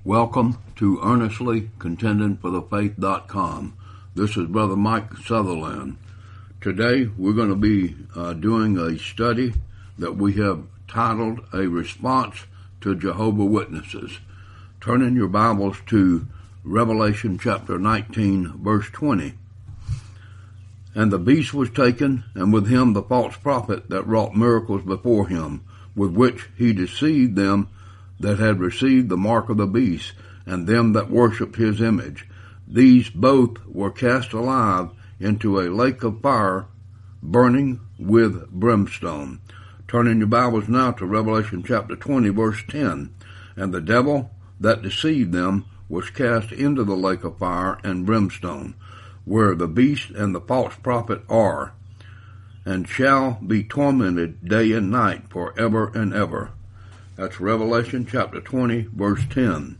Welcome to Earnestly Contending for the Faith.com. This is Brother Mike Sutherland. Today we're going to be doing a study that we have titled A Response to Jehovah's Witnesses. Turn in your Bibles to Revelation chapter 19, verse 20. And the beast was taken, and with him the false prophet that wrought miracles before him, with which he deceived them that had received the mark of the beast, and them that worshipped his image. These both were cast alive into a lake of fire, burning with brimstone. Turn in your Bibles now to Revelation chapter 20, verse 10. And the devil that deceived them was cast into the lake of fire and brimstone, where the beast and the false prophet are, and shall be tormented day and night forever and ever. That's Revelation chapter 20, verse 10.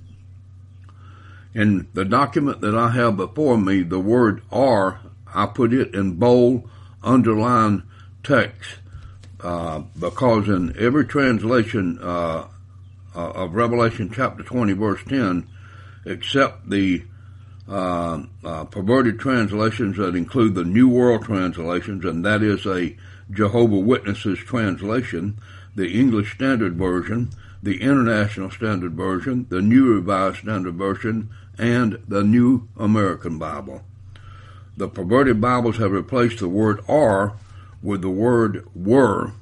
In the document that I have before me, the word "are," I put it in bold, underlined text, because in every translation of Revelation chapter 20, verse 10, except the perverted translations that include the New World translations, and that is a Jehovah's Witnesses translation, the English Standard Version, the International Standard Version, the New Revised Standard Version, and the New American Bible. The perverted Bibles have replaced the word "are" with the word "were."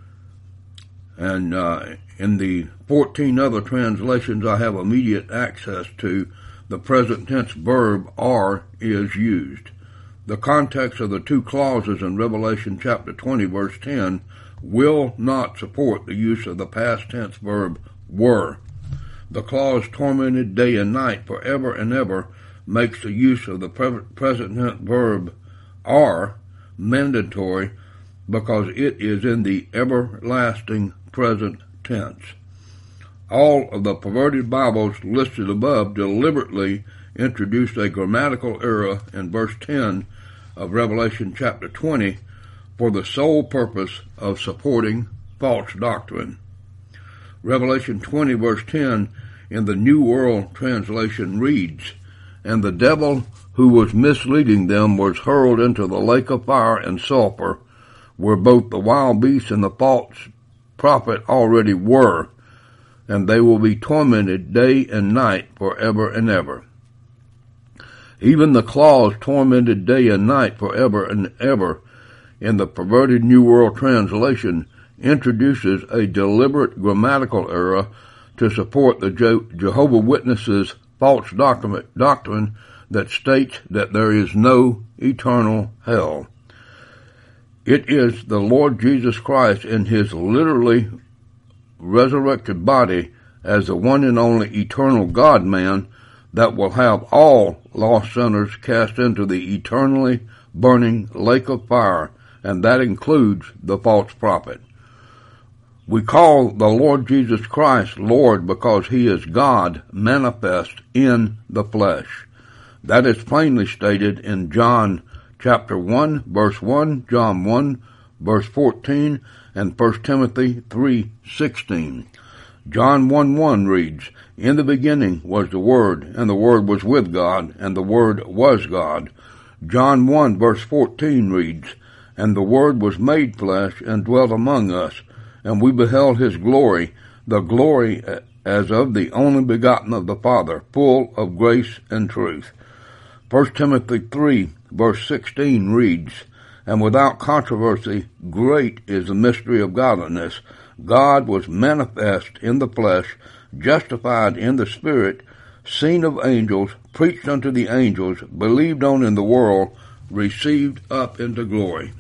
And in the 14 other translations I have immediate access to, the present tense verb "are" is used. The context of the two clauses in Revelation chapter 20, verse 10, will not support the use of the past tense verb "were." The clause "tormented day and night forever and ever" makes the use of the present tense verb "are" mandatory because it is in the everlasting present tense. All of the perverted Bibles listed above deliberately introduced a grammatical error in verse 10 of Revelation chapter 20 for the sole purpose of supporting false doctrine. Revelation 20 verse 10 in the New World Translation reads, "And the devil who was misleading them was hurled into the lake of fire and sulfur, where both the wild beast and the false prophet already were, and they will be tormented day and night forever and ever." Even the clause "tormented day and night forever and ever" in the perverted New World Translation introduces a deliberate grammatical error to support the Jehovah's Witnesses' false doctrine that states that there is no eternal hell. It is the Lord Jesus Christ in his literally resurrected body as the one and only eternal God-man that will have all lost sinners cast into the eternally burning lake of fire, and that includes the false prophet. We call the Lord Jesus Christ Lord because he is God manifest in the flesh. That is plainly stated in John chapter 1, verse 1, John 1, verse 14, and 1 Timothy 3:16. John 1:1 reads, "In the beginning was the Word, and the Word was with God, and the Word was God." John 1 verse 14 reads, "And the Word was made flesh, and dwelt among us, and we beheld his glory, the glory as of the only begotten of the Father, full of grace and truth." 1 Timothy 3 verse 16 reads, "And without controversy, great is the mystery of godliness. God was manifest in the flesh, justified in the Spirit, seen of angels, preached unto the angels, believed on in the world, received up into glory."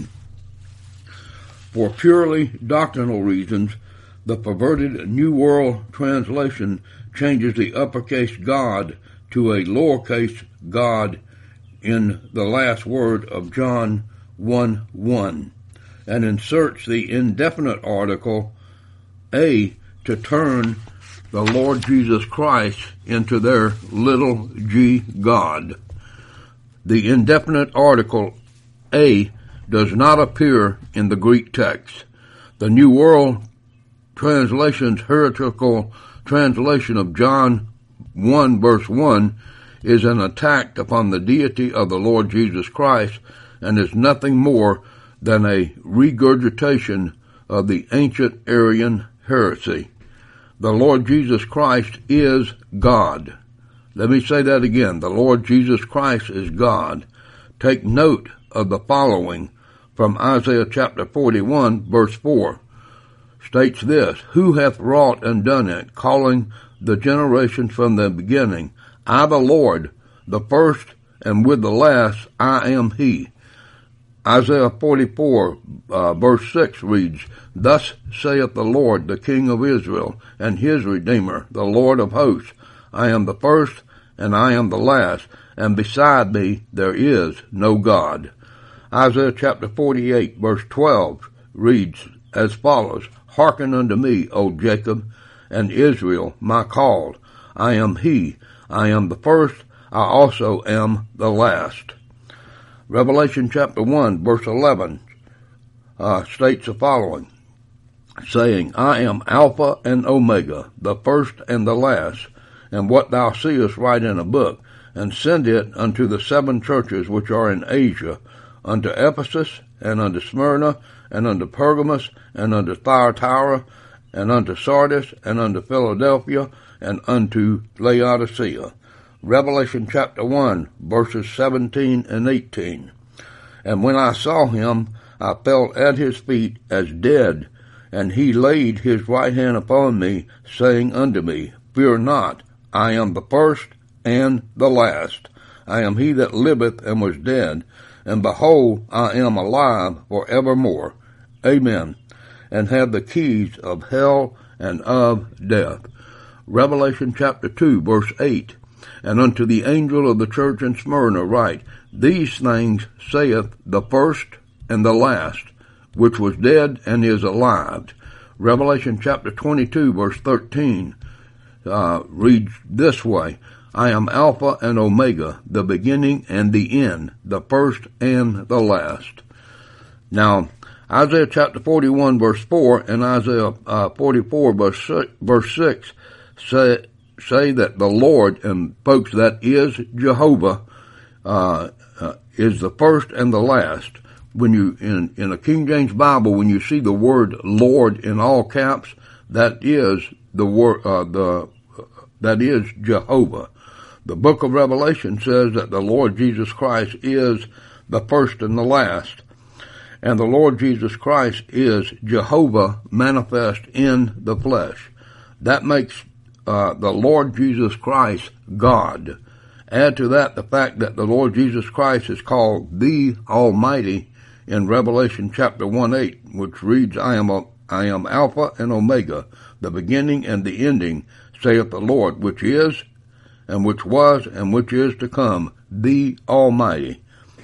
For purely doctrinal reasons, the perverted New World Translation changes the uppercase God to a lowercase God in the last word of John 1:1, and inserts the indefinite article "a" to turn the Lord Jesus Christ into their little g God. The indefinite article "a" does not appear in the Greek text. The New World Translation's heretical translation of John 1 verse 1 is an attack upon the deity of the Lord Jesus Christ and is nothing more than a regurgitation of the ancient Arian heresy. The Lord Jesus Christ is God. Let me say that again. The Lord Jesus Christ is God. Take note of the following from Isaiah chapter 41, verse 4. States this, Who hath wrought and done it, calling the generations from the beginning? I, the Lord, the first, and with the last, I am he. Isaiah 44, verse 6 reads, Thus saith the Lord, the King of Israel, and his Redeemer, the Lord of hosts, I am the first, and I am the last, and beside me there is no God. Isaiah chapter 48, verse 12 reads as follows, Hearken unto me, O Jacob, and Israel, my called. I am he, I am the first, I also am the last. Revelation chapter 1, verse 11 states the following, saying, I am Alpha and Omega, the first and the last, and what thou seest write in a book, and send it unto the 7 churches which are in Asia, unto Ephesus, and unto Smyrna, and unto Pergamos, and unto Thyatira, and unto Sardis, and unto Philadelphia, and unto Laodicea. Revelation chapter 1, verses 17 and 18. And when I saw him, I fell at his feet as dead, and he laid his right hand upon me, saying unto me, Fear not, I am the first and the last. I am he that liveth and was dead, and behold, I am alive for evermore. Amen. And have the keys of hell and of death. Revelation chapter 2, verse 8. And unto the angel of the church in Smyrna write, These things saith the first and the last, which was dead and is alive. Revelation chapter 22, verse 13 reads this way, I am Alpha and Omega, the beginning and the end, the first and the last. Now, Isaiah chapter 41, verse 4, and Isaiah 44, verse 6 say that the Lord, and folks, that is Jehovah, is the first and the last. When you, in a King James Bible, when you see the word Lord in all caps, that is the word, that is Jehovah. The book of Revelation says that the Lord Jesus Christ is the first and the last. And the Lord Jesus Christ is Jehovah manifest in the flesh. That makes the Lord Jesus Christ God. Add to that the fact that the Lord Jesus Christ is called the Almighty in Revelation chapter 1:8, which reads, I am Alpha and Omega, the beginning and the ending, saith the Lord, which is, and which was, and which is to come, the Almighty.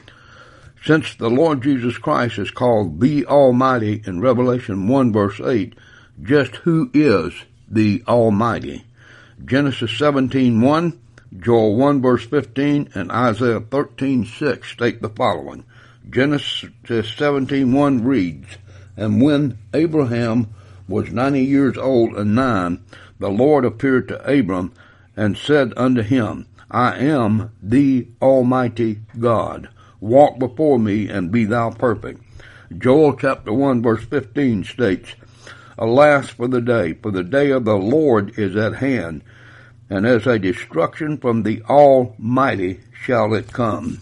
Since the Lord Jesus Christ is called the Almighty in Revelation 1 verse 8, just who is the Almighty? Genesis 17:1, Joel 1 verse 15, and Isaiah 13:6 state the following. Genesis 17:1 reads, And when Abraham was 90 years old and 9, the Lord appeared to Abram and said unto him, I am the Almighty God. Walk before me and be thou perfect. Joel chapter 1 verse 15 states, Alas for the day of the Lord is at hand, and as a destruction from the Almighty shall it come.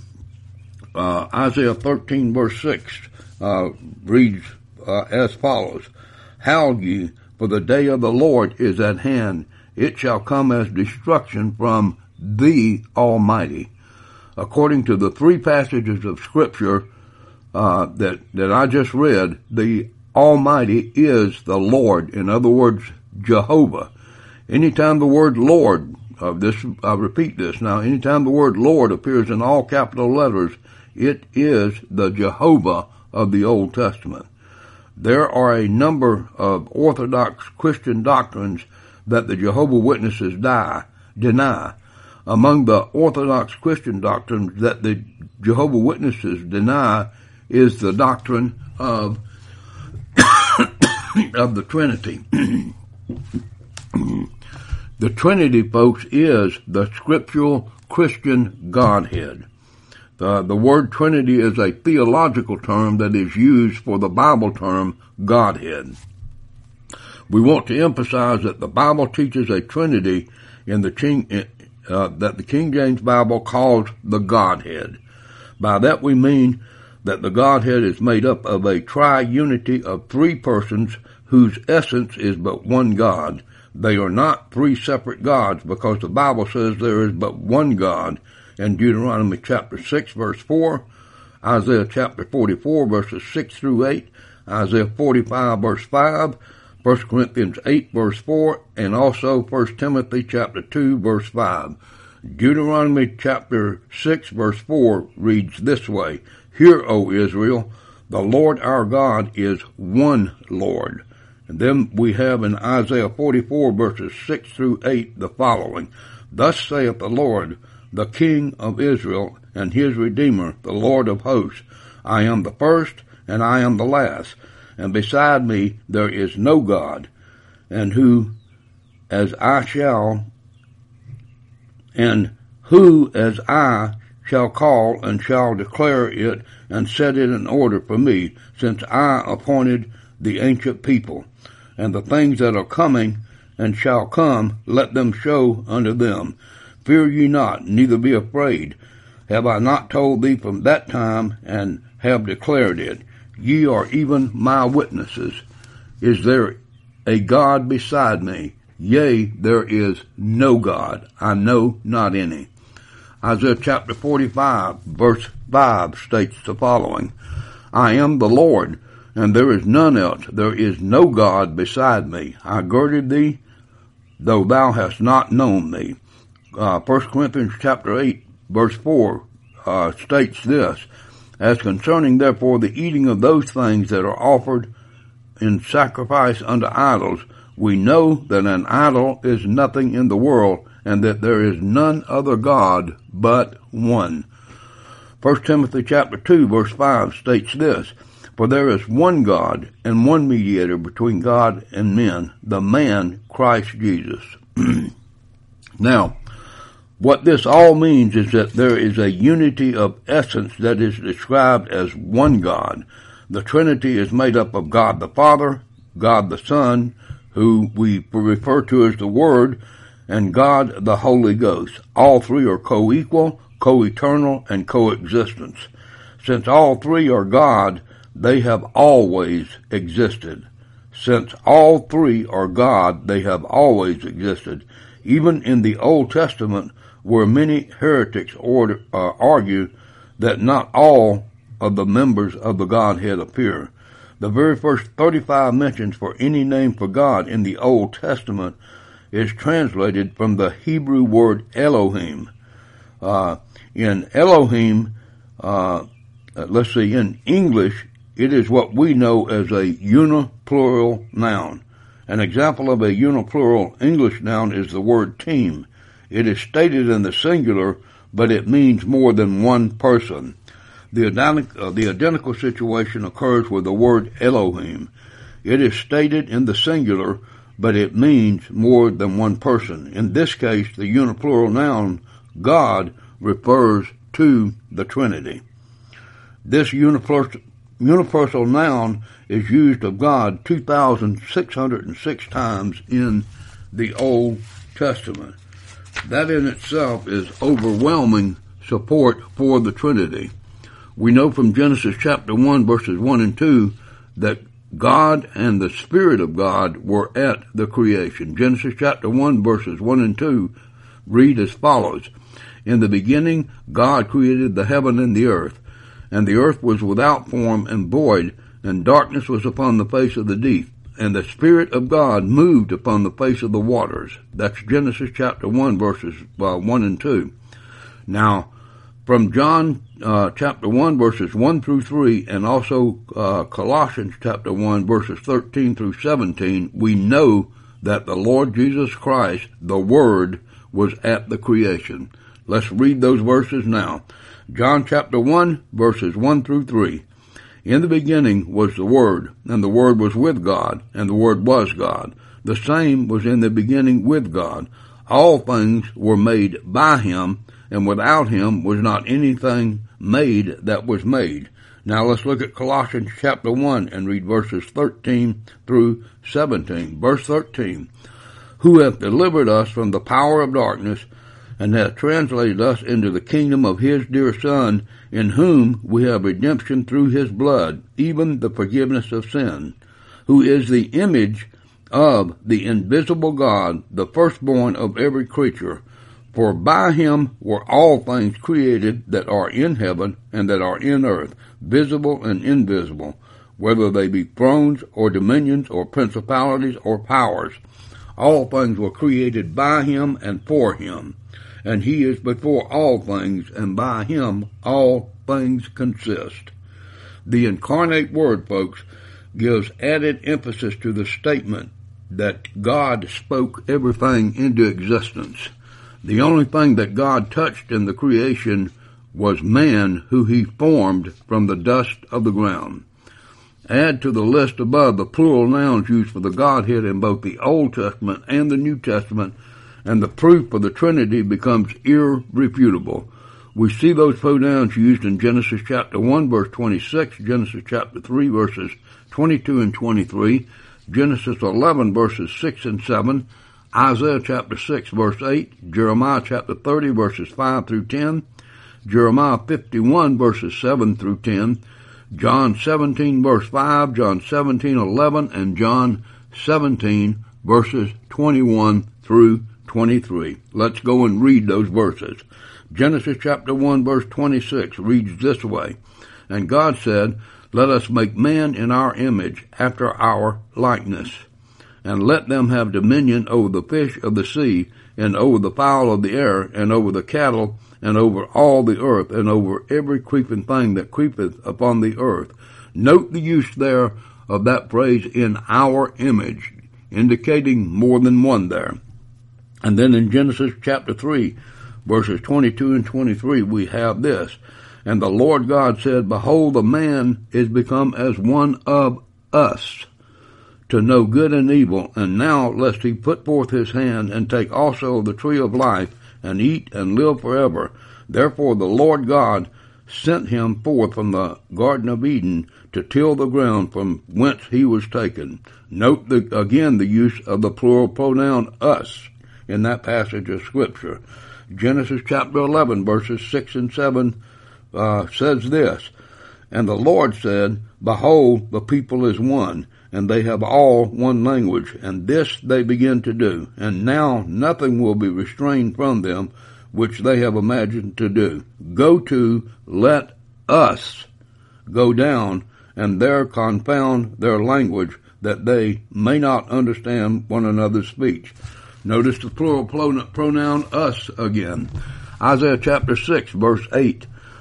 Isaiah 13 verse 6 reads as follows, Howl ye, for the day of the Lord is at hand. It shall come as destruction from the Almighty. According to the 3 passages of Scripture that I just read, the Almighty is the Lord. In other words, Jehovah. Anytime the word Lord, I repeat this now, anytime the word Lord appears in all capital letters, it is the Jehovah of the Old Testament. There are a number of Orthodox Christian doctrines that the Jehovah's Witnesses deny. Among the Orthodox Christian doctrines that the Jehovah's Witnesses deny is the doctrine of of the Trinity. The Trinity, folks, is the scriptural Christian Godhead. The word Trinity is a theological term that is used for the Bible term Godhead. We want to emphasize that the Bible teaches a Trinity in that the King James Bible calls the Godhead. By that we mean that the Godhead is made up of a triunity of three persons whose essence is but one God. They are not three separate gods, because the Bible says there is but one God in Deuteronomy chapter 6 verse 4, Isaiah chapter 44 verses 6 through 8, Isaiah 45 verse 5, 1 Corinthians 8 verse 4, and also 1 Timothy chapter 2 verse 5. Deuteronomy chapter 6 verse 4 reads this way, "Hear, O Israel, the Lord our God is one Lord." And then we have in Isaiah 44 verses 6 through 8 the following, "Thus saith the Lord, the King of Israel, and his Redeemer, the Lord of hosts, I am the first, and I am the last, and beside me there is no God, and who as I shall call and shall declare it and set it in order for me, since I appointed the ancient people. And the things that are coming and shall come, let them show unto them. Fear ye not, neither be afraid. Have I not told thee from that time, and have declared it? Ye are even my witnesses. Is there a God beside me? Yea, there is no God. I know not any." Isaiah chapter 45 verse 5 states the following, "I am the Lord, and there is none else. There is no God beside me. I girded thee, though thou hast not known me." 1 Corinthians chapter 8 verse 4 states this, "As concerning therefore the eating of those things that are offered in sacrifice unto idols, we know that an idol is nothing in the world, and that there is none other God but one." 1 Timothy chapter 2 verse 5 states this, "For there is one God and one mediator between God and men, the man Christ Jesus." Now, what this all means is that there is a unity of essence that is described as one God. The Trinity is made up of God the Father, God the Son, who we refer to as the Word, and God the Holy Ghost. All three are co-equal, co-eternal, and co-existence. Since all three are God, they have always existed. Since all three are God, they have always existed. Even in the Old Testament, where many heretics argue that not all of the members of the Godhead appear. The very first 35 mentions for any name for God in the Old Testament is translated from the Hebrew word Elohim. In Elohim, in English, it is what we know as a uniplural noun. An example of a uniplural English noun is the word team. It is stated in the singular, but it means more than one person. The identical situation occurs with the word Elohim. It is stated in the singular, but it means more than one person. In this case, the uniplural noun God refers to the Trinity. This universal noun is used of God 2,606 times in the Old Testament. That in itself is overwhelming support for the Trinity. We know from Genesis chapter 1 verses 1 and 2 that God and the Spirit of God were at the creation. Genesis chapter 1 verses 1 and 2 read as follows, "In the beginning God created the heaven and the earth was without form and void, and darkness was upon the face of the deep, and the Spirit of God moved upon the face of the waters." That's Genesis chapter 1 verses 1 and 2. Now, from John chapter 1 verses 1 through 3, and also Colossians chapter 1 verses 13 through 17, we know that the Lord Jesus Christ, the Word, was at the creation. Let's read those verses now. John chapter 1 verses 1 through 3. "In the beginning was the Word, and the Word was with God, and the Word was God. The same was in the beginning with God. All things were made by him, and without him was not anything made that was made. Now let's look at Colossians chapter 1 and read verses 13 through 17. Verse 13, who hath delivered us from the power of darkness, and hath translated us into the kingdom of his dear Son, in whom we have redemption through his blood, even the forgiveness of sin, who is the image of the invisible God, the firstborn of every creature. For by him were all things created that are in heaven and that are in earth, visible and invisible, whether they be thrones or dominions or principalities or powers. All things were created by him and for him. And he is before all things, and by him all things consist. The incarnate Word, folks, gives added emphasis to the statement that God spoke everything into existence. The only thing that God touched in the creation was man, who he formed from the dust of the ground. Add to the list above the plural nouns used for the Godhead in both the Old Testament and the New Testament, and the proof of the Trinity becomes irrefutable. We see those pronouns used in Genesis chapter 1, verse 26, Genesis chapter 3, verses 22 and 23, Genesis 11, verses 6 and 7, Isaiah chapter 6, verse 8, Jeremiah chapter 30, verses 5 through 10, Jeremiah 51, verses 7 through 10, John 17, verse 5, John 17, 11, and John 17, verses 21 through 23. Let's go and read those verses. Genesis chapter 1, verse 26 reads this way, and God said, let us make man in our image, after our likeness, and let them have dominion over the fish of the sea, and over the fowl of the air, and over the cattle, and over all the earth, and over every creeping thing that creepeth upon the earth. Note the use there of that phrase, in our image, indicating more than one there. And then in Genesis chapter 3, verses 22 and 23, we have this, and the Lord God said, behold, the man is become as one of us, to know good and evil, and now lest he put forth his hand, and take also of the tree of life, and eat and live forever. Therefore the Lord God sent him forth from the Garden of Eden to till the ground from whence he was taken. Note again the use of the plural pronoun us in that passage of Scripture. Genesis chapter 11, verses 6 and 7 says this, and the Lord said, behold, the people is one, and they have all one language, and this they begin to do. And now nothing will be restrained from them, which they have imagined to do. Go to, let us go down, and there confound their language, that they may not understand one another's speech. Notice the plural pronoun us again. Isaiah chapter 6, verse 8.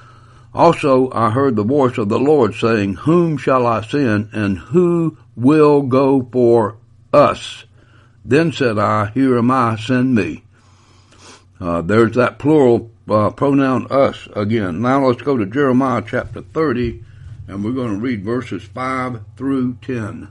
Also I heard the voice of the Lord saying, whom shall I send, and who will go for us? Then said I, here am I, send me. There's that plural pronoun us again. Now let's go to Jeremiah chapter 30, and we're going to read verses 5 through 10.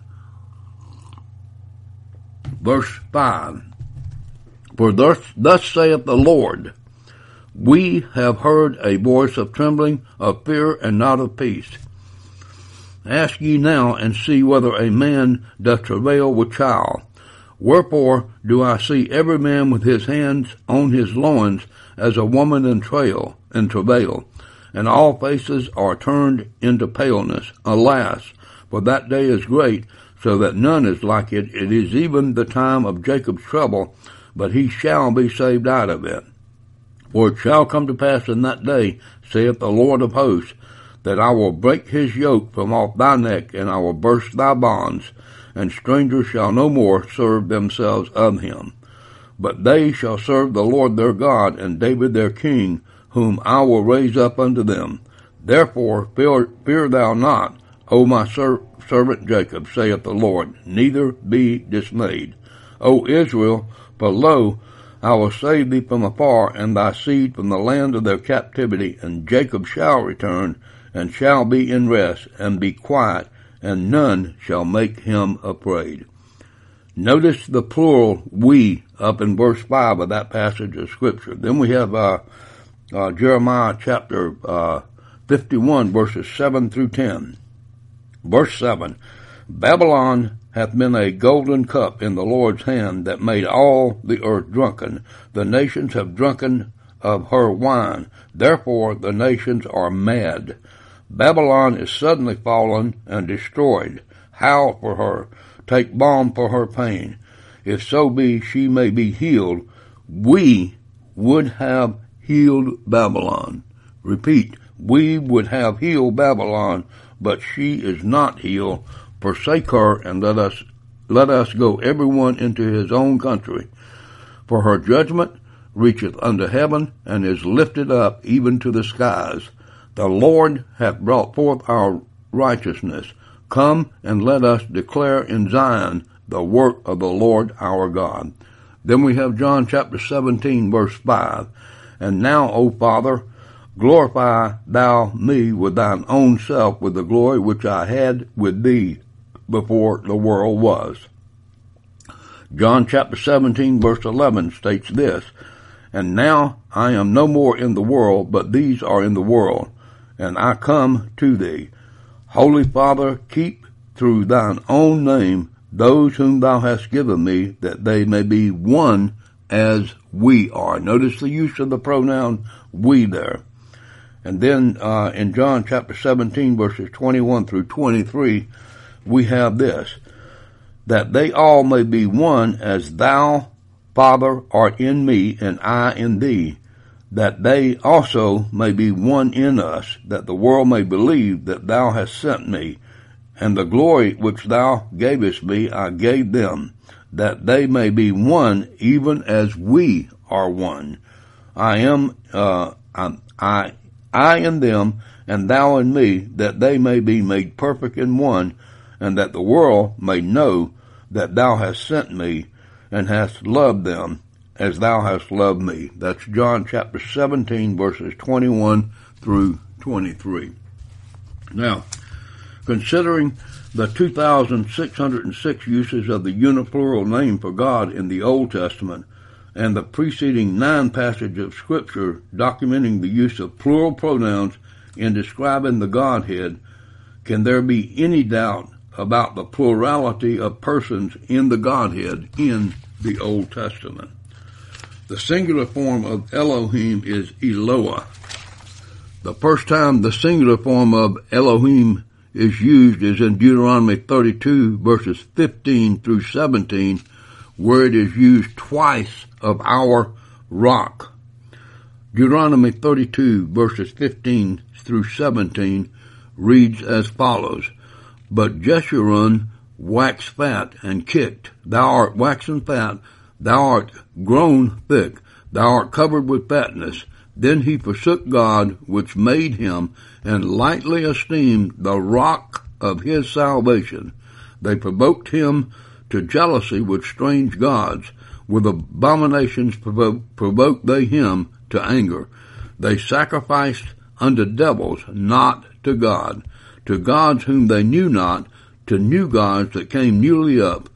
Verse 5. For thus saith the Lord, we have heard a voice of trembling, of fear, and not of peace. Ask ye now, and see whether a man doth travail with child. Wherefore do I see every man with his hands on his loins, as a woman in travail, and all faces are turned into paleness. Alas, for that day is great, so that none is like it. It is even the time of Jacob's trouble, but he shall be saved out of it. For it shall come to pass in that day, saith the Lord of hosts, that I will break his yoke from off thy neck, and I will burst thy bonds, and strangers shall no more serve themselves of him. But they shall serve the Lord their God, and David their king, whom I will raise up unto them. Therefore fear thou not, O my servant Jacob, saith the Lord, neither be dismayed. O Israel, for lo, I will save thee from afar, and thy seed from the land of their captivity, and Jacob shall return, and shall be in rest, and be quiet, and none shall make him afraid. Notice the plural we up in verse 5 of that passage of Scripture. Then we have Jeremiah chapter 51, verses 7 through 10. Verse 7, Babylon hath been a golden cup in the Lord's hand that made all the earth drunken. The nations have drunken of her wine. Therefore the nations are mad. Babylon is suddenly fallen and destroyed. Howl for her. Take balm for her pain. If so be she may be healed, we would have healed Babylon. Repeat, we would have healed Babylon, but she is not healed. Forsake her, and let us go everyone into his own country. For her judgment reacheth unto heaven, and is lifted up even to the skies. The Lord hath brought forth our righteousness. Come and let us declare in Zion the work of the Lord our God. Then we have John chapter 17, verse 5. And now, O Father, glorify thou me with thine own self, with the glory which I had with thee before the world was. John chapter 17, verse 11 states this, And now I am no more in the world, but these are in the world, and I come to thee. Holy Father, keep through thine own name those whom thou hast given me, that they may be one as we are. Notice the use of the pronoun we there. And then in John chapter 17, verses 21 through 23, we have this, that they all may be one as thou, Father, art in me, and I in thee, that they also may be one in us, that the world may believe that thou hast sent me. And the glory which thou gavest me I gave them, that they may be one even as we are one. I in them, and thou in me, that they may be made perfect in one, and that the world may know that thou hast sent me, and hast loved them as thou hast loved me. That's John chapter 17, verses 21 through 23. Now, considering the 2,606 uses of the uniplural name for God in the Old Testament, and the preceding 9 passages of Scripture documenting the use of plural pronouns in describing the Godhead, can there be any doubt about the plurality of persons in the Godhead in the Old Testament? The singular form of Elohim is Eloah. The first time the singular form of Elohim is used is in Deuteronomy 32, verses 15 through 17, where it is used twice of our rock. Deuteronomy 32, verses 15 through 17, reads as follows, But Jeshurun waxed fat and kicked. Thou art waxen fat, thou art grown thick, thou art covered with fatness. Then he forsook God which made him, and lightly esteemed the rock of his salvation. They provoked him to jealousy with strange gods. With abominations provoked they him to anger. They sacrificed unto devils, not to God, to gods whom they knew not, to new gods that came newly up,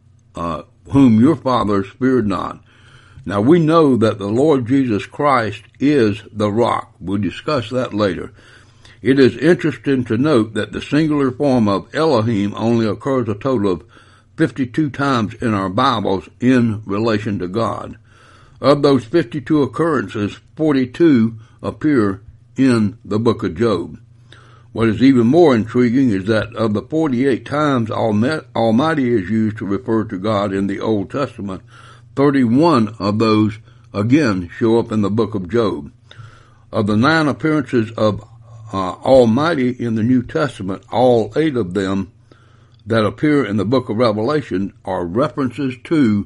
whom your fathers feared not. Now we know that the Lord Jesus Christ is the rock. We'll discuss that later. It is interesting to note that the singular form of Elohim only occurs a total of 52 times in our Bibles in relation to God. Of those 52 occurrences, 42 appear in the book of Job. What is even more intriguing is that of the 48 times Almighty is used to refer to God in the Old Testament, 31 of those, again, show up in the book of Job. Of the 9 appearances of Almighty in the New Testament, all 8 of them that appear in the book of Revelation are references to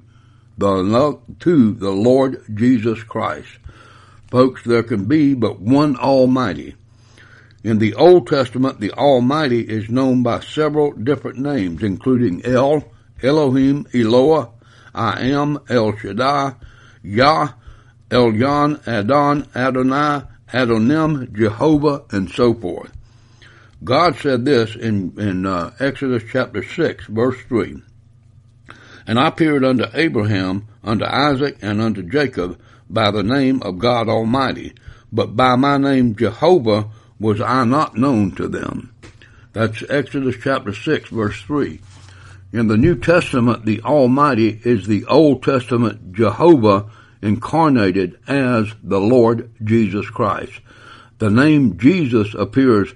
the Lord Jesus Christ. Folks, there can be but one Almighty. In the Old Testament, the Almighty is known by several different names, including El, Elohim, Eloah, I am, El Shaddai, Yah, Elyon, Adon, Adonai, Adonim, Jehovah, and so forth. God said this in Exodus chapter 6, verse 3. And I appeared unto Abraham unto Isaac and unto Jacob by the name of God Almighty, but by my name Jehovah was I not known to them. That's Exodus chapter 6, verse 3. In the New Testament, the Almighty is the Old Testament Jehovah incarnated as the Lord Jesus Christ. The name Jesus appears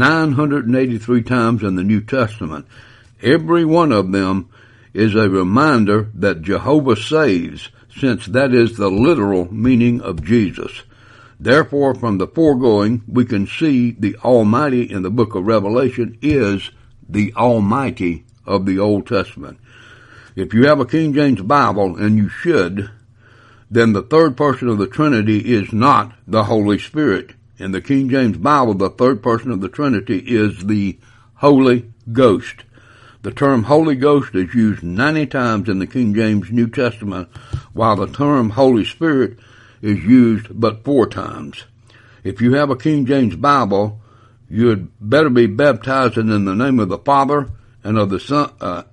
983 times in the New Testament. Every one of them is a reminder that Jehovah saves, since that is the literal meaning of Jesus. Therefore, from the foregoing, we can see the Almighty in the book of Revelation is the Almighty of the Old Testament. If you have a King James Bible, and you should, then the third person of the Trinity is not the Holy Spirit. In the King James Bible, the third person of the Trinity is the Holy Ghost. The term Holy Ghost is used 90 times in the King James New Testament, while the term Holy Spirit is used but 4 times. If you have a King James Bible, you'd better be baptizing in the name of the Father and of the Son,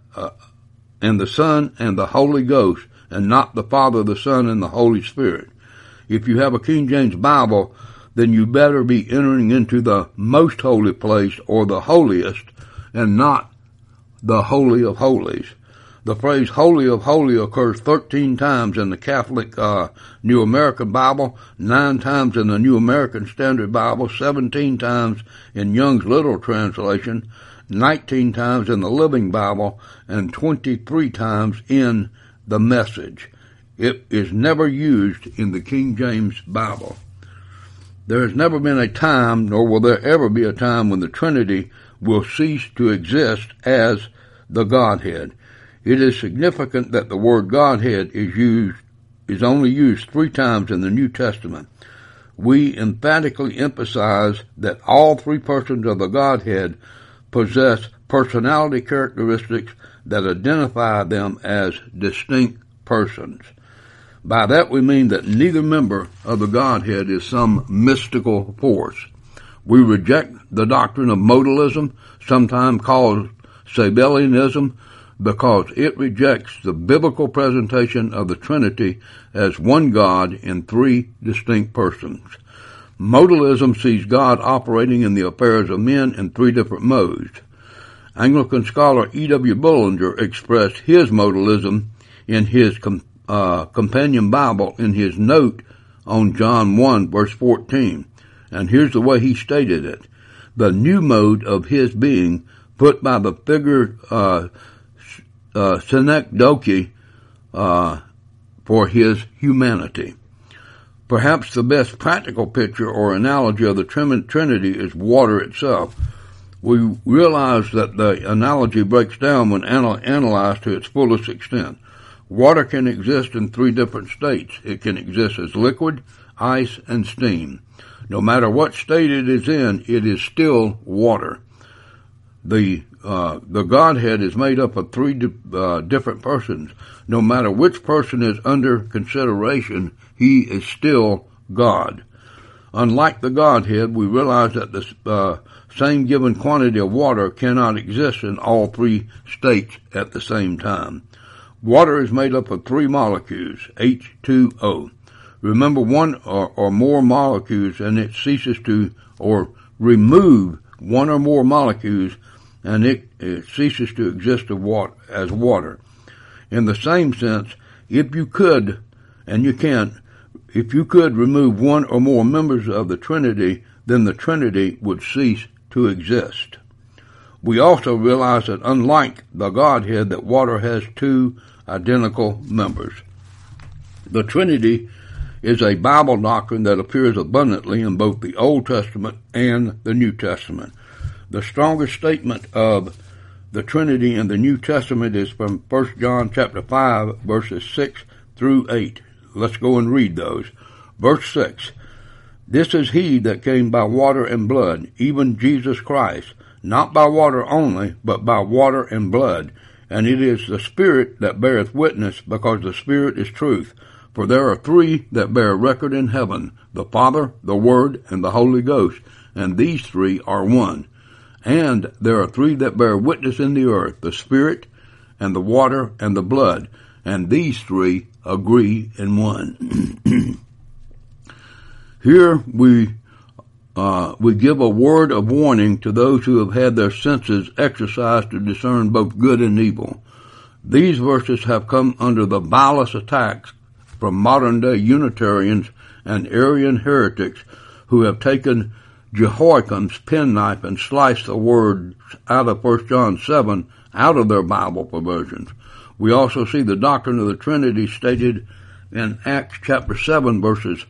and the Holy Ghost, and not the Father, the Son, and the Holy Spirit. If you have a King James Bible, then you better be entering into the most holy place, or the holiest, and not the Holy of Holies. The phrase Holy of Holies occurs 13 times in the Catholic New American Bible, 9 times in the New American Standard Bible, 17 times in Young's Literal Translation, 19 times in the Living Bible, and 23 times in the Message. It is never used in the King James Bible. There has never been a time, nor will there ever be a time, when the Trinity will cease to exist as the Godhead. It is significant that the word Godhead is only used 3 times in the New Testament. We emphatically emphasize that all 3 persons of the Godhead possess personality characteristics that identify them as distinct persons. By that we mean that neither member of the Godhead is some mystical force. We reject the doctrine of modalism, sometimes called Sabellianism, because it rejects the biblical presentation of the Trinity as one God in 3 distinct persons. Modalism sees God operating in the affairs of men in 3 different modes. Anglican scholar E.W. Bullinger expressed his modalism in his companion Bible in his note on John 1, verse 14. And here's the way he stated it. The new mode of his being put by the figure synecdoche for his humanity. Perhaps the best practical picture or analogy of the Trinity is water itself. We realize that the analogy breaks down when analyzed to its fullest extent. Water can exist in 3 different states. It can exist as liquid, ice, and steam. No matter what state it is in, it is still water. The Godhead is made up of 3 different persons. No matter which person is under consideration, he is still God. Unlike the Godhead, we realize that the same given quantity of water cannot exist in all 3 states at the same time. Water is made up of 3 molecules, H2O. Remember, one or more molecules, and it ceases to, or remove one or more molecules, and it ceases to exist as water. In the same sense, if you could, and you can't, if you could remove one or more members of the Trinity, then the Trinity would cease to exist. We also realize that unlike the Godhead, that water has 2 identical members. The Trinity is a Bible doctrine that appears abundantly in both the Old Testament and the New Testament. The strongest statement of the Trinity in the New Testament is from 1 John chapter 5, verses 6 through 8. Let's go and read those. Verse 6, This is he that came by water and blood, even Jesus Christ, not by water only, but by water and blood. And it is the Spirit that beareth witness, because the Spirit is truth. For there are 3 that bear record in heaven, the Father, the Word, and the Holy Ghost, and these 3 are one. And there are 3 that bear witness in the earth, the Spirit, and the water, and the blood, and these three agree in one. Here we give a word of warning to those who have had their senses exercised to discern both good and evil. These verses have come under the vilest attacks from modern-day Unitarians and Arian heretics who have taken Jehoiakim's penknife and sliced the words out of 1 John 7 out of their Bible perversions. We also see the doctrine of the Trinity stated in Acts chapter 7 verses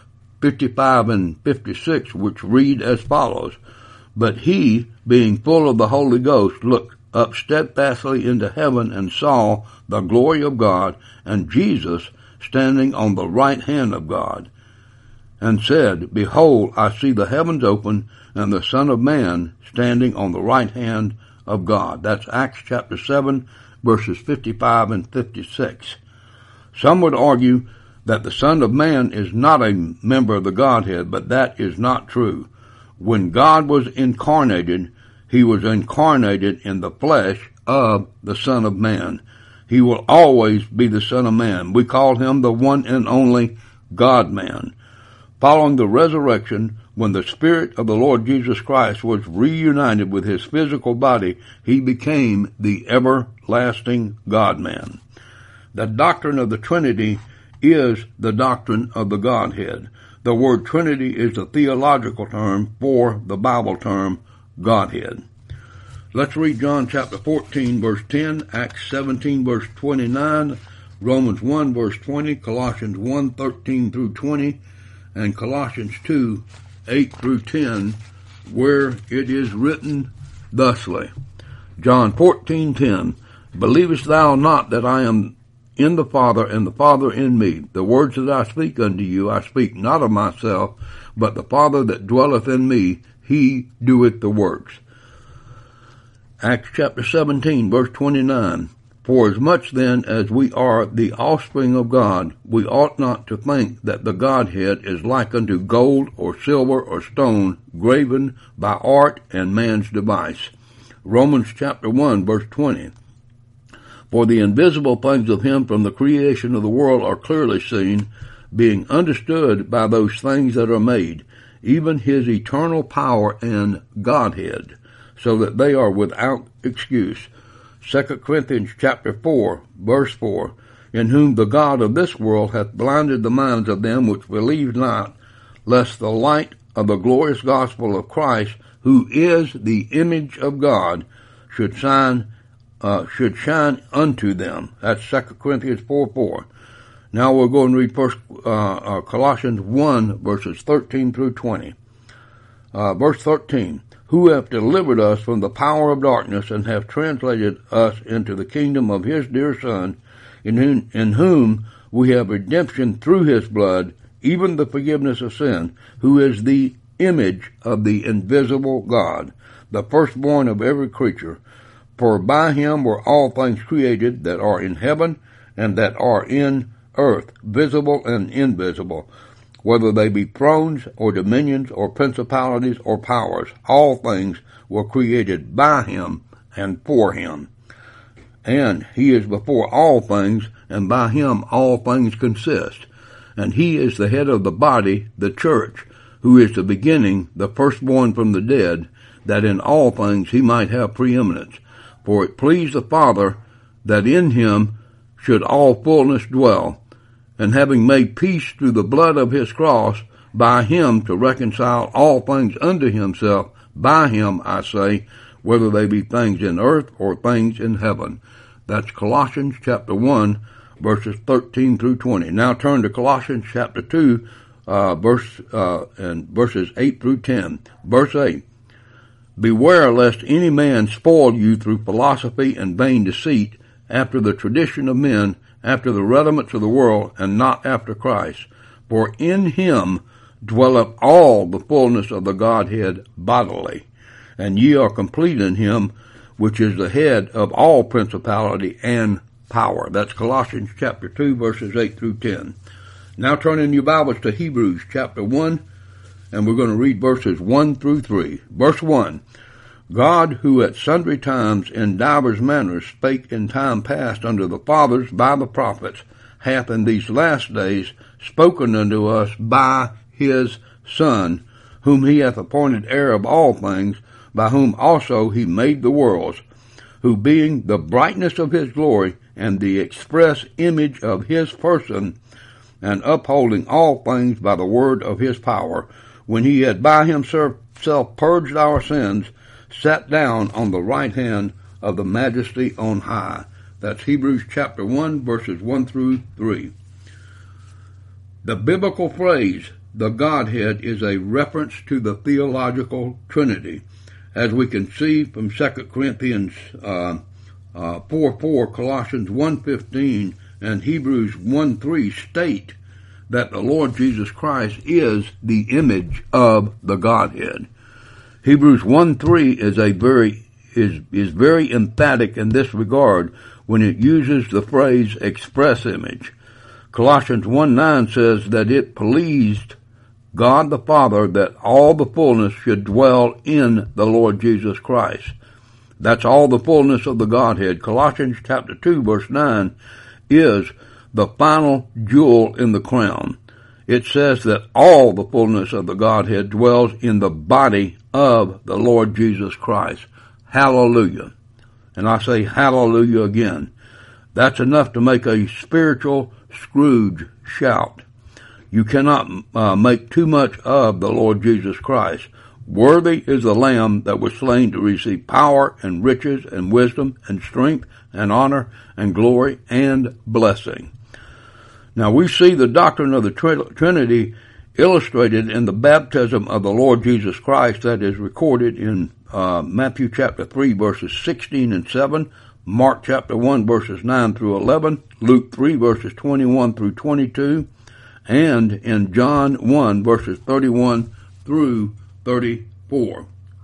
55 and 56, which read as follows: But he, being full of the Holy Ghost, looked up steadfastly into heaven and saw the glory of God and Jesus standing on the right hand of God, and said, Behold, I see the heavens open, and the Son of Man standing on the right hand of God. That's Acts chapter 7, verses 55 and 56. Some would argue that the Son of Man is not a member of the Godhead, but that is not true. When God was incarnated, he was incarnated in the flesh of the Son of Man. He will always be the Son of Man. We call him the one and only God-man. Following the resurrection, when the Spirit of the Lord Jesus Christ was reunited with his physical body, he became the everlasting God-man. The doctrine of the Trinity is the doctrine of the Godhead. The word Trinity is the theological term for the Bible term Godhead. Let's read John chapter 14, verse 10, Acts 17, verse 29, Romans 1, verse 20, Colossians 1, 13 through 20, and Colossians 2, 8 through 10, where it is written thusly. John 14:10, Believest thou not that I am in the Father, and the Father in me? The words that I speak unto you, I speak not of myself, but the Father that dwelleth in me, he doeth the works. Acts chapter 17, verse 29, For as much then as we are the offspring of God, we ought not to think that the Godhead is like unto gold or silver or stone, graven by art and man's device. Romans chapter 1, verse 20, For the invisible things of him from the creation of the world are clearly seen, being understood by those things that are made, even his eternal power and Godhead, so that they are without excuse. 2 Corinthians chapter 4, verse 4, In whom the God of this world hath blinded the minds of them which believe not, lest the light of the glorious gospel of Christ, who is the image of God, should shine unto them. That's 2 Corinthians 4:4. Now we'll go and read Colossians 1, verses 13 through 20. Verse 13, Who hath delivered us from the power of darkness, and hath translated us into the kingdom of his dear Son, in whom we have redemption through his blood, even the forgiveness of sin, who is the image of the invisible God, the firstborn of every creature. For by him were all things created that are in heaven and that are in earth, visible and invisible, whether they be thrones or dominions or principalities or powers. All things were created by him and for him. And he is before all things, and by him all things consist. And he is the head of the body, the church, who is the beginning, the firstborn from the dead, that in all things he might have preeminence. For it pleased the Father that in him should all fullness dwell, and having made peace through the blood of his cross, by him to reconcile all things unto himself, by him, I say, whether they be things in earth or things in heaven. That's Colossians chapter 1, verses 13 through 20. Now turn to Colossians chapter 2, verses 8 through 10. Verse 8. Beware lest any man spoil you through philosophy and vain deceit, after the tradition of men, after the rudiments of the world, and not after Christ. For in him dwelleth all the fullness of the Godhead bodily, and ye are complete in him, which is the head of all principality and power. That's Colossians chapter 2, verses 8 through 10. Now turn in your Bibles to Hebrews chapter 1, and we're going to read verses 1 through 3. Verse 1, God, who at sundry times in divers manners spake in time past unto the fathers by the prophets, hath in these last days spoken unto us by his Son, whom he hath appointed heir of all things, by whom also he made the worlds, who being the brightness of his glory, and the express image of his person, and upholding all things by the word of his power, when he had by himself purged our sins, sat down on the right hand of the Majesty on high. That's Hebrews chapter 1, verses 1 through 3. The biblical phrase, the Godhead, is a reference to the theological Trinity, as we can see from 2 Corinthians 4:4, Colossians 1:15, and Hebrews 1:3 state that the Lord Jesus Christ is the image of the Godhead. Hebrews 1:3 is very emphatic in this regard when it uses the phrase express image. Colossians 1:9 says that it pleased God the Father that all the fullness should dwell in the Lord Jesus Christ. That's all the fullness of the Godhead. Colossians chapter 2 verse 9 is the final jewel in the crown. It says that all the fullness of the Godhead dwells in the body of the Lord Jesus Christ. Hallelujah. And I say hallelujah again. That's enough to make a spiritual Scrooge shout. You cannot make too much of the Lord Jesus Christ. Worthy is the Lamb that was slain to receive power and riches and wisdom and strength and honor and glory and blessing. Now we see the doctrine of the Trinity illustrated in the baptism of the Lord Jesus Christ that is recorded in Matthew chapter 3 verses 16 and 7, Mark chapter 1 verses 9 through 11, Luke 3 verses 21 through 22, and in John 1 verses 31 through 34.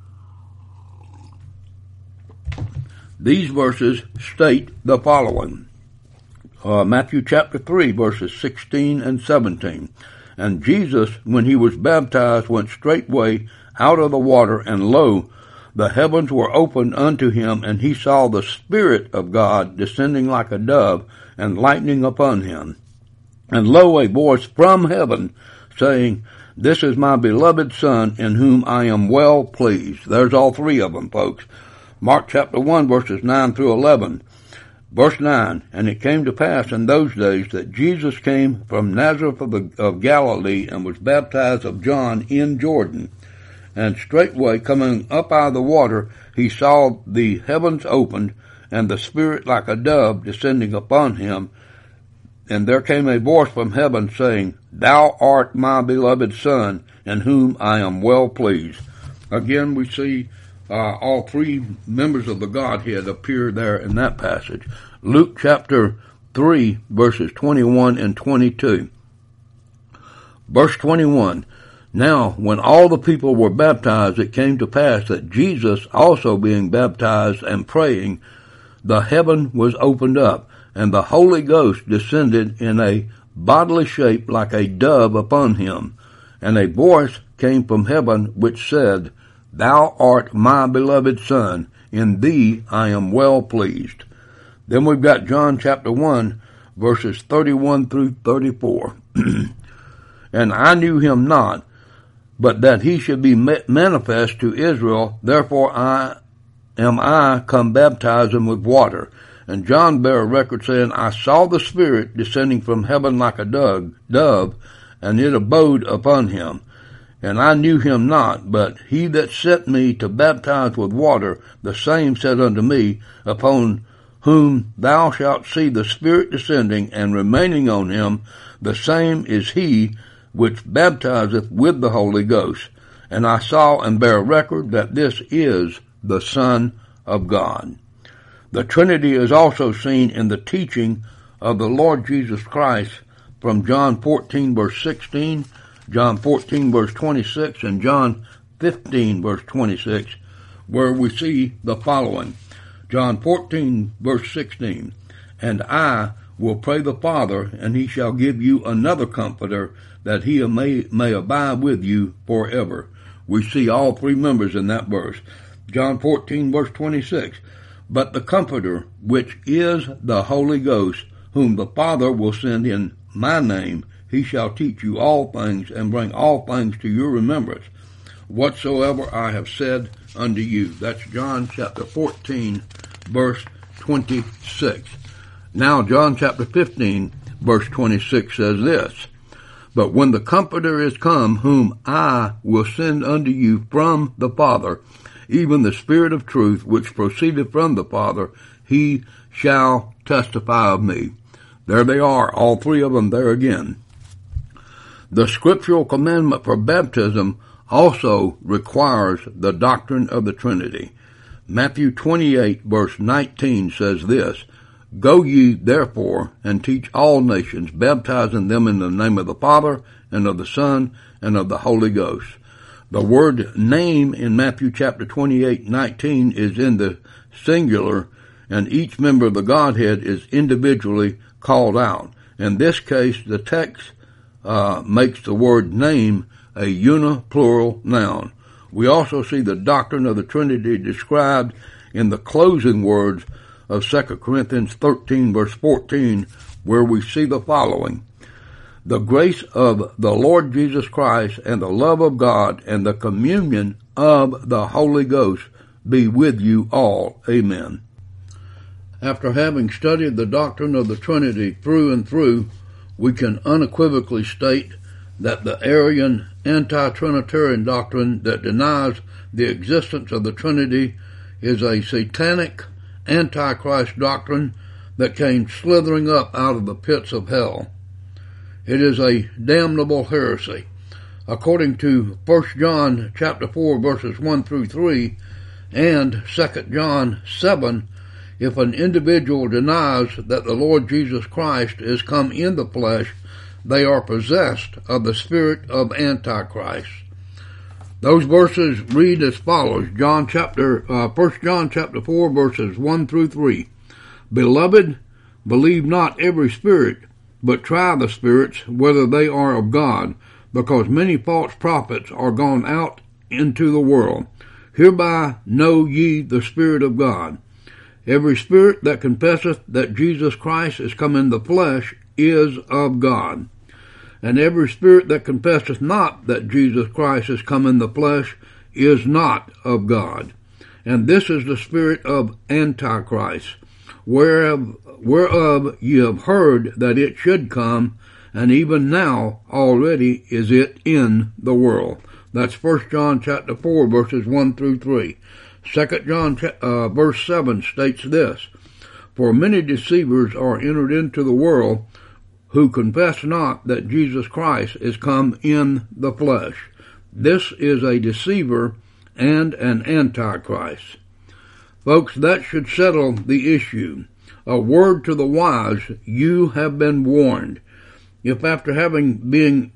These verses state the following. Matthew chapter 3 verses 16 and 17. And Jesus, when he was baptized, went straightway out of the water, and lo, the heavens were opened unto him, and he saw the Spirit of God descending like a dove, and lighting upon him. And lo, a voice from heaven, saying, This is my beloved Son, in whom I am well pleased. There's all three of them, folks. Mark chapter 1, verses 9 through 11. Verse 9, And it came to pass in those days that Jesus came from Nazareth of Galilee, and was baptized of John in Jordan. And straightway coming up out of the water, he saw the heavens opened, and the Spirit like a dove descending upon him. And there came a voice from heaven, saying, Thou art my beloved Son, in whom I am well pleased. Again, we see all three members of the Godhead appear there in that passage. Luke chapter 3, verses 21 and 22. Verse 21, Now, when all the people were baptized, it came to pass that Jesus also being baptized and praying, the heaven was opened up, and the Holy Ghost descended in a bodily shape like a dove upon him. And a voice came from heaven which said, Thou art my beloved Son, in thee I am well pleased. Then we've got John chapter 1, verses 31 through 34. And I knew him not, but that he should be manifest to Israel, therefore I come baptizing with water. And John bare record, saying, I saw the Spirit descending from heaven like a dove, and it abode upon him. And I knew him not, but he that sent me to baptize with water, the same said unto me, Upon whom thou shalt see the Spirit descending and remaining on him, the same is he which baptizeth with the Holy Ghost. And I saw and bear record that this is the Son of God. The Trinity is also seen in the teaching of the Lord Jesus Christ from John 14, verse 16, John 14, verse 26, and John 15, verse 26, where we see the following. John 14, verse 16, And I will pray the Father, and he shall give you another Comforter, that he may abide with you forever. We see all three members in that verse. John 14, verse 26. But the Comforter, which is the Holy Ghost, whom the Father will send in my name, he shall teach you all things, and bring all things to your remembrance, whatsoever I have said unto you. That's John chapter 14, verse 26. Now John chapter 15, verse 26 says this, But when the Comforter is come, whom I will send unto you from the Father, even the Spirit of truth, which proceedeth from the Father, he shall testify of me. There they are, all three of them there again. The scriptural commandment for baptism also requires the doctrine of the Trinity. Matthew 28, verse 19 says this, Go ye therefore and teach all nations, baptizing them in the name of the Father, and of the Son, and of the Holy Ghost. The word name in Matthew chapter 28:19 is in the singular, and each member of the Godhead is individually called out. In this case, the text makes the word name a uniplural noun. We also see the doctrine of the Trinity described in the closing words of 2 Corinthians 13, verse 14, where we see the following. The grace of the Lord Jesus Christ and the love of God and the communion of the Holy Ghost be with you all. Amen. After having studied the doctrine of the Trinity through and through, we can unequivocally state that the Arian anti-Trinitarian doctrine that denies the existence of the Trinity is a satanic Antichrist doctrine that came slithering up out of the pits of hell. It is a damnable heresy. According to 1 John chapter 4 verses 1 through 3 and 2 John 7, if an individual denies that the Lord Jesus Christ is come in the flesh, they are possessed of the spirit of Antichrist. Those verses read as follows, 1 John chapter 4 verses 1 through 3. Beloved, believe not every spirit, but try the spirits whether they are of God, because many false prophets are gone out into the world. Hereby know ye the Spirit of God. Every spirit that confesseth that Jesus Christ is come in the flesh is of God. And every spirit that confesseth not that Jesus Christ is come in the flesh is not of God. And this is the spirit of Antichrist, whereof ye have heard that it should come, and even now already is it in the world. That's 1 John chapter 4 verses 1 through 3. 2 John verse 7 states this, For many deceivers are entered into the world, who confess not that Jesus Christ is come in the flesh. This is a deceiver and an Antichrist. Folks, that should settle the issue. A word to the wise, you have been warned. If after having been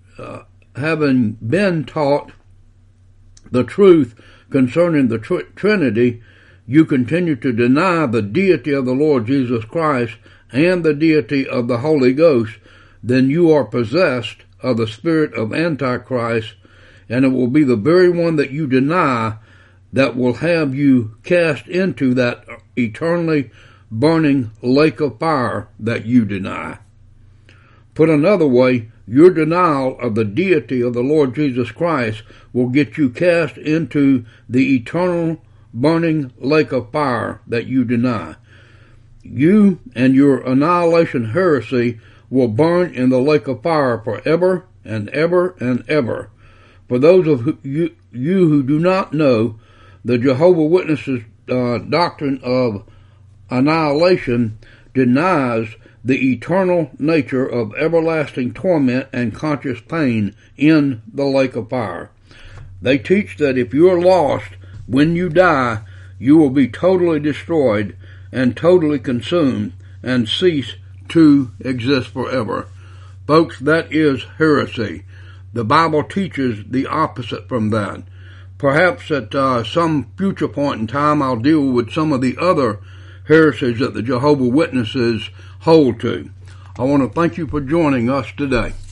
taught the truth concerning the Trinity, you continue to deny the deity of the Lord Jesus Christ and the deity of the Holy Ghost, then you are possessed of the spirit of Antichrist, and it will be the very one that you deny that will have you cast into that eternally burning lake of fire that you deny. Put another way, your denial of the deity of the Lord Jesus Christ will get you cast into the eternal burning lake of fire that you deny. You and your annihilation heresy will burn in the lake of fire forever and ever and ever. For those of you who do not know, the Jehovah's Witnesses' doctrine of annihilation denies the eternal nature of everlasting torment and conscious pain in the lake of fire. They teach that if you are lost, when you die, you will be totally destroyed and totally consumed and cease to exist forever. Folks, that is heresy. The Bible teaches the opposite from that. Perhaps at some future point in time I'll deal with some of the other heresies that the Jehovah's Witnesses hold to. I want to thank you for joining us today.